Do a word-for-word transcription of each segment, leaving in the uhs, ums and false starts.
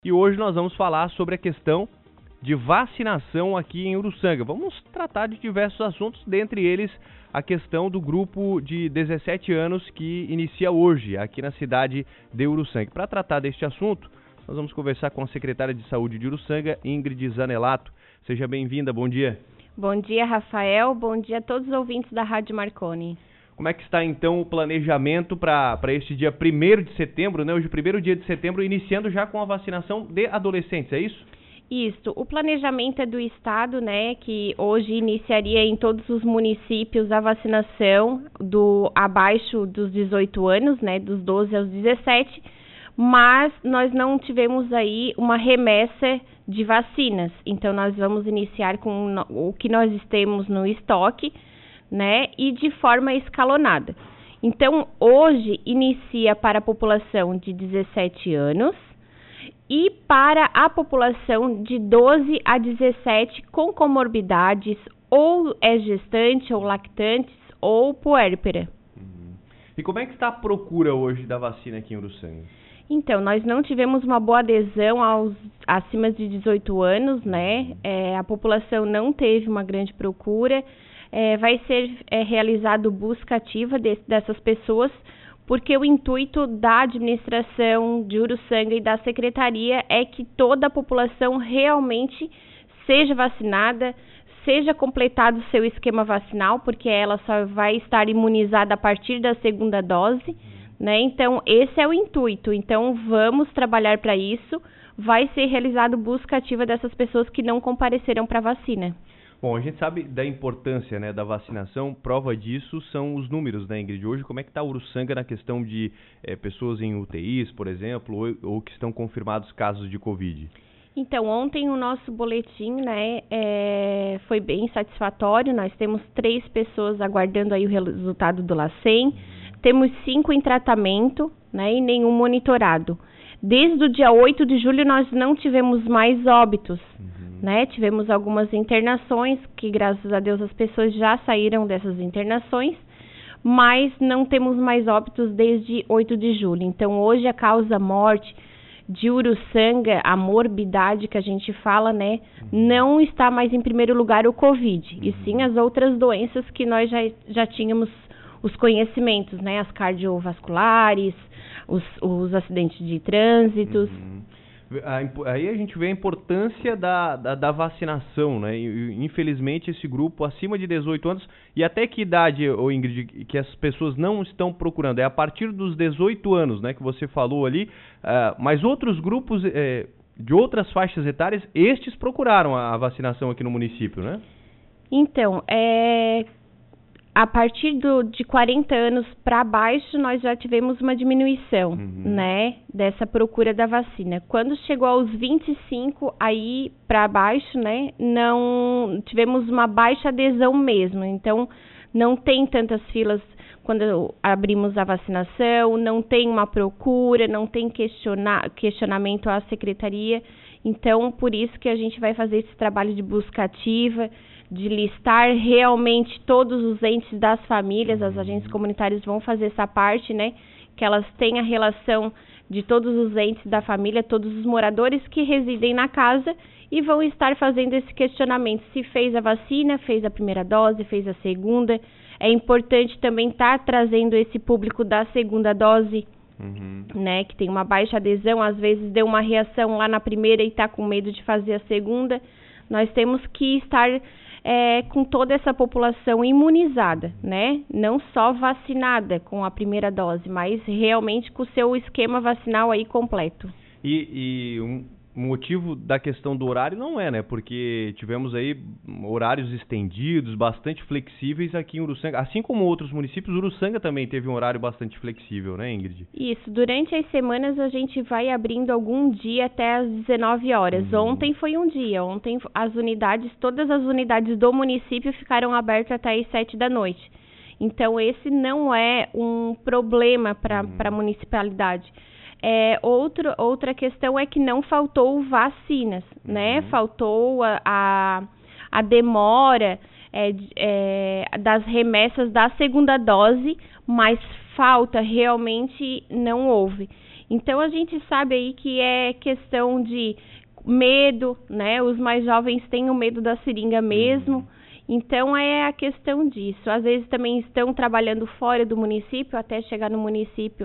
E hoje nós vamos falar sobre a questão de vacinação aqui em Uruçanga. Vamos tratar de diversos assuntos, dentre eles a questão do grupo de dezessete anos que inicia hoje aqui na cidade de Uruçanga. Para tratar deste assunto, nós vamos conversar com a secretária de Saúde de Uruçanga, Ingrid Zanelato. Seja bem-vinda, bom dia. Bom dia, Rafael. Bom dia a todos os ouvintes da Rádio Marconi. Como é que está, então, o planejamento para este dia primeiro de setembro, né? Hoje, primeiro dia de setembro, iniciando já com a vacinação de adolescentes, é isso? Isso. O planejamento é do Estado, né, que hoje iniciaria em todos os municípios a vacinação do abaixo dos dezoito anos, né, dos doze aos dezessete, mas nós não tivemos aí uma remessa de vacinas. Então, nós vamos iniciar com o que nós temos no estoque, né, e de forma escalonada. Então, hoje inicia para a população de dezessete anos e para a população de doze a dezessete com comorbidades, ou é gestante, ou lactantes, ou puérpera. Uhum. E como é que está a procura hoje da vacina aqui em Uruçanga? Então, nós não tivemos uma boa adesão aos acima de dezoito anos, né? É, a população não teve uma grande procura. É, vai ser é, realizado busca ativa de, dessas pessoas, porque o intuito da administração de Uruçanga e da secretaria é que toda a população realmente seja vacinada, seja completado o seu esquema vacinal, porque ela só vai estar imunizada a partir da segunda dose, né? Então, esse é o intuito. Então, vamos trabalhar para isso. Vai ser realizado busca ativa dessas pessoas que não compareceram para a vacina. Bom, a gente sabe da importância, né, da vacinação, prova disso são os números, né, Ingrid? Hoje, como é que está Uruçanga na questão de é, pessoas em U T Is, por exemplo, ou, ou que estão confirmados casos de Covid? Então, ontem o nosso boletim, né, é, foi bem satisfatório. Nós temos três pessoas aguardando aí o resultado do LACEN, uhum. Temos cinco em tratamento, né, e nenhum monitorado. Desde o dia oito de julho nós não tivemos mais óbitos. Uhum. Né? Tivemos algumas internações, que graças a Deus as pessoas já saíram dessas internações, mas não temos mais óbitos desde oito de julho. Então, hoje a causa morte de Uruçanga, a morbidade que a gente fala, né, não está mais em primeiro lugar o Covid, e sim as outras doenças que nós já, já tínhamos os conhecimentos, né, as cardiovasculares, os, os acidentes de trânsitos. Uhum. Aí a gente vê a importância da, da, da vacinação, né? E, infelizmente, esse grupo acima de dezoito anos, e até que idade, ô Ingrid, que as pessoas não estão procurando? É a partir dos dezoito anos, né, que você falou ali, uh, mas outros grupos eh, de outras faixas etárias, estes procuraram a, a vacinação aqui no município, né? Então, é... a partir do, de quarenta anos para baixo, nós já tivemos uma diminuição, uhum. né, dessa procura da vacina. Quando chegou aos vinte e cinco, aí para baixo, né, não tivemos uma baixa adesão mesmo. Então, não tem tantas filas quando abrimos a vacinação, não tem uma procura, não tem questiona, questionamento à secretaria. Então, por isso que a gente vai fazer esse trabalho de busca ativa, de listar realmente todos os entes das famílias. As agências comunitárias vão fazer essa parte, né? Que elas têm a relação de todos os entes da família, todos os moradores que residem na casa, e vão estar fazendo esse questionamento. Se fez a vacina, fez a primeira dose, fez a segunda. É importante também estar trazendo esse público da segunda dose, uhum. né? Que tem uma baixa adesão, às vezes deu uma reação lá na primeira e está com medo de fazer a segunda. Nós temos que estar É, com toda essa população imunizada, né? Não só vacinada com a primeira dose, mas realmente com o seu esquema vacinal aí completo. E, e um motivo da questão do horário não é, né? Porque tivemos aí horários estendidos, bastante flexíveis aqui em Uruçanga. Assim como outros municípios, Uruçanga também teve um horário bastante flexível, né, Ingrid? Isso. Durante as semanas a gente vai abrindo algum dia até às dezenove horas. Uhum. Ontem foi um dia. Ontem as unidades, todas as unidades do município ficaram abertas até às sete da noite. Então, esse não é um problema para uhum. a municipalidade. É, outro, outra questão é que não faltou vacinas, uhum. né? Faltou a, a, a demora é, é, das remessas da segunda dose, mas falta realmente não houve. Então, a gente sabe aí que é questão de medo, né? Os mais jovens têm o medo da seringa mesmo. Uhum. Então, é a questão disso. Às vezes, também estão trabalhando fora do município, até chegar no município,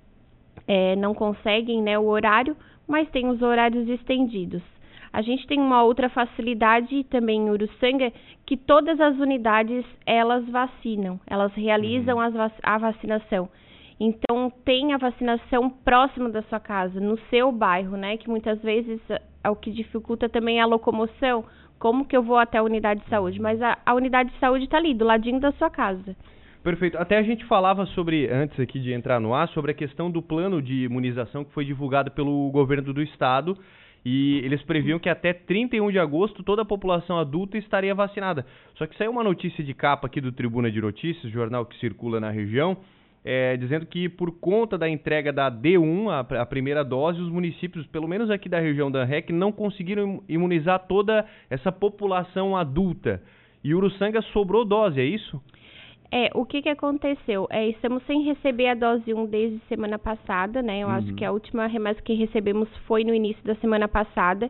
é, não conseguem, né, o horário, mas tem os horários estendidos. A gente tem uma outra facilidade também em Uruçanga, que todas as unidades, elas vacinam, elas realizam as vac- a vacinação. Então, tem a vacinação próxima da sua casa, no seu bairro, né? Que muitas vezes é o que dificulta também a locomoção. Como que eu vou até a unidade de saúde? Mas a, a unidade de saúde está ali, do ladinho da sua casa. Perfeito. Até a gente falava sobre, antes aqui de entrar no ar, sobre a questão do plano de imunização que foi divulgado pelo governo do estado. E eles previam que até trinta e um de agosto toda a população adulta estaria vacinada. Só que saiu uma notícia de capa aqui do Tribuna de Notícias, jornal que circula na região, é, dizendo que por conta da entrega da D um, a, a primeira dose, os municípios, pelo menos aqui da região da ANREC, não conseguiram imunizar toda essa população adulta. E Uruçanga sobrou dose, é isso? É, o que que aconteceu? É, estamos sem receber a dose um desde semana passada, né? Eu uhum. acho que a última remessa que recebemos foi no início da semana passada.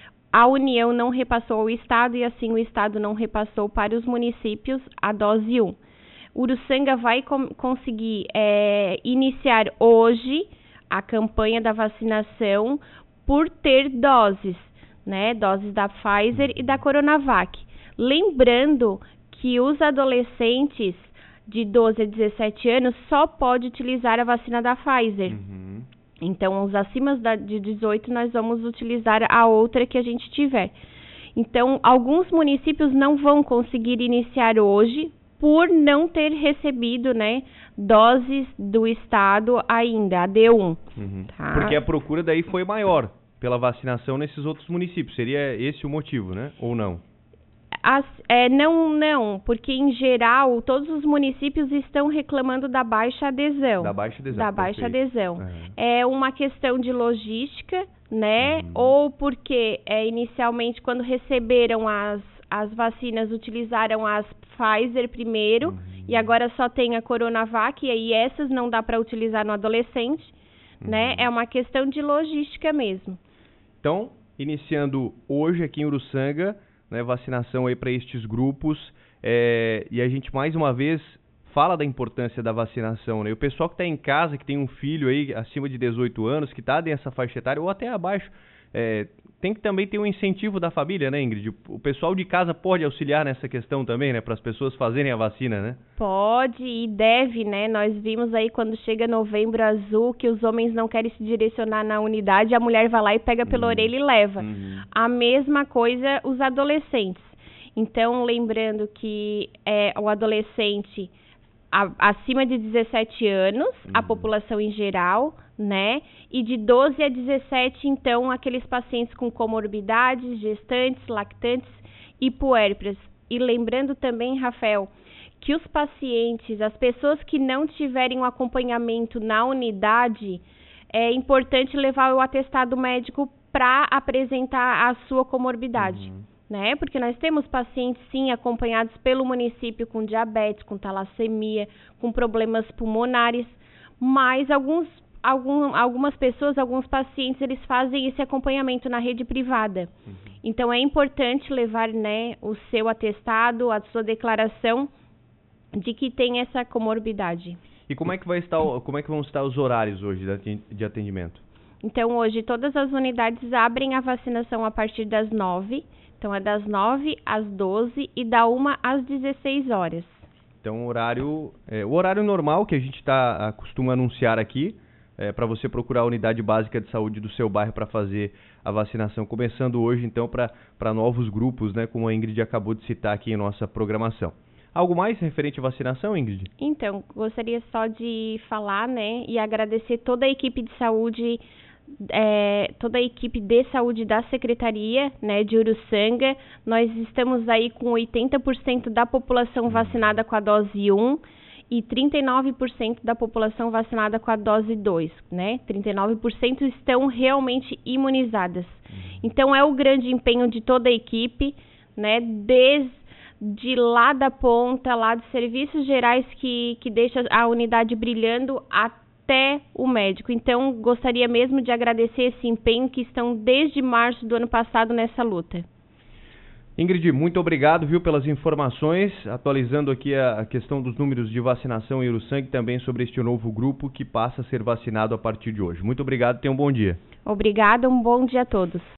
A União não repassou ao Estado e assim o Estado não repassou para os municípios a dose um. Uruçanga vai com- conseguir é, iniciar hoje a campanha da vacinação por ter doses, né? Doses da Pfizer e da Coronavac. Lembrando que os adolescentes de doze a dezessete anos só pode utilizar a vacina da Pfizer. Uhum. Então, os acima da, de dezoito, nós vamos utilizar a outra que a gente tiver. Então, alguns municípios não vão conseguir iniciar hoje por não ter recebido, né, doses do Estado ainda, a D um. Uhum. Tá? Porque a procura daí foi maior pela vacinação nesses outros municípios. Seria esse o motivo, né? Ou não? As, é, não, não, porque em geral todos os municípios estão reclamando da baixa adesão. Da baixa adesão. Da baixa perfeito. adesão. Uhum. É uma questão de logística, né? Uhum. Ou porque é, inicialmente quando receberam as, as vacinas utilizaram as Pfizer primeiro uhum. e agora só tem a Coronavac e aí essas não dá para utilizar no adolescente, uhum. né? É uma questão de logística mesmo. Então, iniciando hoje aqui em Uruçanga, né, vacinação aí para estes grupos, é, e a gente mais uma vez fala da importância da vacinação, né? E o pessoal que está em casa, que tem um filho aí acima de dezoito anos, que está nessa faixa etária ou até abaixo, é, tem que também ter um incentivo da família, né, Ingrid? O pessoal de casa pode auxiliar nessa questão também, né, para as pessoas fazerem a vacina, né? Pode e deve, né? Nós vimos aí quando chega novembro azul que os homens não querem se direcionar na unidade, a mulher vai lá e pega pela uhum. orelha e leva. Uhum. A mesma coisa os adolescentes. Então, lembrando que é, o adolescente a, acima de dezessete anos, uhum. a população em geral, né? E de doze a dezessete, então, aqueles pacientes com comorbidades, gestantes, lactantes e puérperas. E lembrando também, Rafael, que os pacientes, as pessoas que não tiverem o acompanhamento na unidade, é importante levar o atestado médico para apresentar a sua comorbidade. Uhum. Né? Porque nós temos pacientes, sim, acompanhados pelo município com diabetes, com talassemia, com problemas pulmonares, mas alguns Algum, algumas pessoas, alguns pacientes, eles fazem esse acompanhamento na rede privada. Uhum. Então, é importante levar, né, o seu atestado, a sua declaração de que tem essa comorbidade. E como é que vai estar, como é que vão estar os horários hoje de atendimento? Então, hoje, todas as unidades abrem a vacinação a partir das nove. Então, é das nove às doze e da uma às dezesseis horas. Então, o horário, é, o horário normal que a gente tá, acostuma anunciar aqui, É, para você procurar a unidade básica de saúde do seu bairro para fazer a vacinação, começando hoje, então, para novos grupos, né, como a Ingrid acabou de citar aqui em nossa programação. Algo mais referente à vacinação, Ingrid? Então, gostaria só de falar, né, e agradecer toda a equipe de saúde, é, toda a equipe de saúde da Secretaria, né, de Uruçanga. Nós estamos aí com oitenta por cento da população vacinada com a dose um, e trinta e nove por cento da população vacinada com a dose dois, né? trinta e nove por cento estão realmente imunizadas. Então, é o grande empenho de toda a equipe, né? Desde lá da ponta, lá dos serviços gerais que, que deixa a unidade brilhando, até até o médico. Então, gostaria mesmo de agradecer esse empenho que estão desde março do ano passado nessa luta. Ingrid, muito obrigado, viu, pelas informações, atualizando aqui a questão dos números de vacinação em Uruçanga e também sobre este novo grupo que passa a ser vacinado a partir de hoje. Muito obrigado, tenha um bom dia. Obrigada, um bom dia a todos.